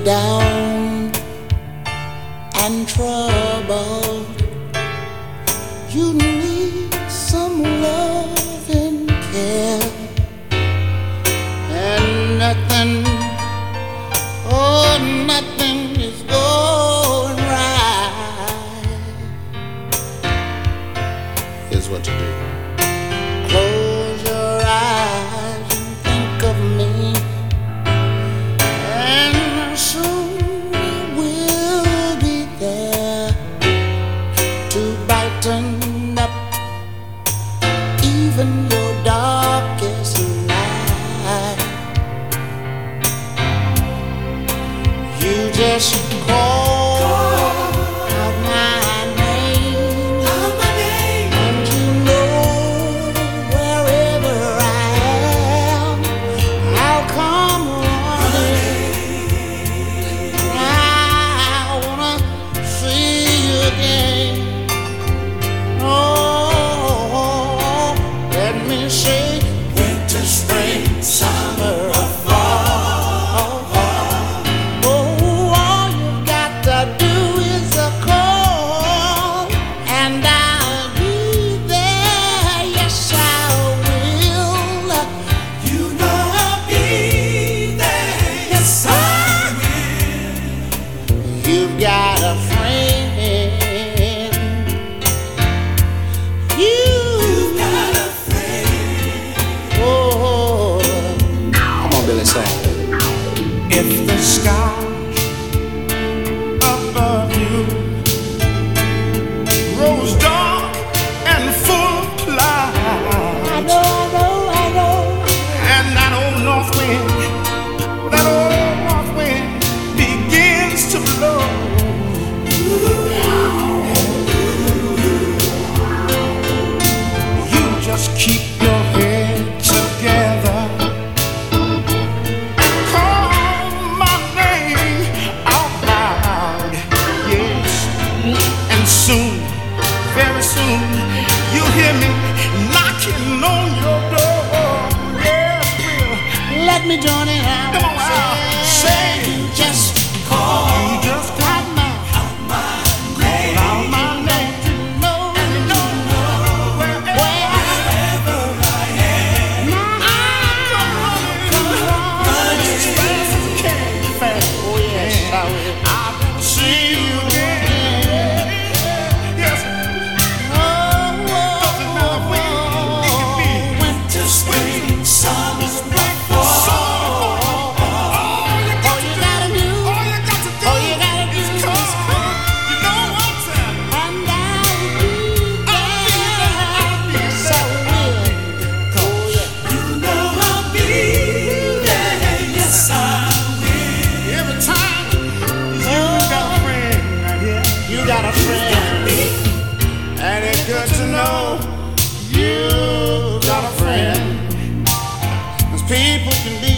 down and troubled, you need some love and care, and nothing, oh, nothing is going right. Here's what you do. Close your eyes and think of me, and soon we'll be there to brighten up even your darkest night. You just call out my name, and you know wherever I am, I'll come running. I wanna see you again. Oh, let me say winter, spring, summer, or fall. Oh, all you got to do is a call, and I'll be there. Yes, I will. You know I'll be there. Yes, I will. You've got a friend. You've got a friend. Oh, come on, Billy, sing. If the sky above you grows dark and full of clouds, I know, and that old north wind begins to blow, you just keep your head together. Call my name out loud, yes, and soon, very soon, you'll hear me knocking on your door. Yes, will. Let me join it out. Come on, Al. Say you just call. You just call out my name. Out my name. You know, and you know wherever I am. I'll come running as fast as I can. Fast. Oh yes, I will. I'll see you again. Yes. Doesn't matter when it can be. Winter, spring, summer, fall. All you gotta do is come. You know what time. And I'll be there. Yes, I will. Oh yeah. You know I'll be there. Yes, I will. Every time you got a friend right here. You got a friend. And it's good to know you got a friend. 'Cause people can be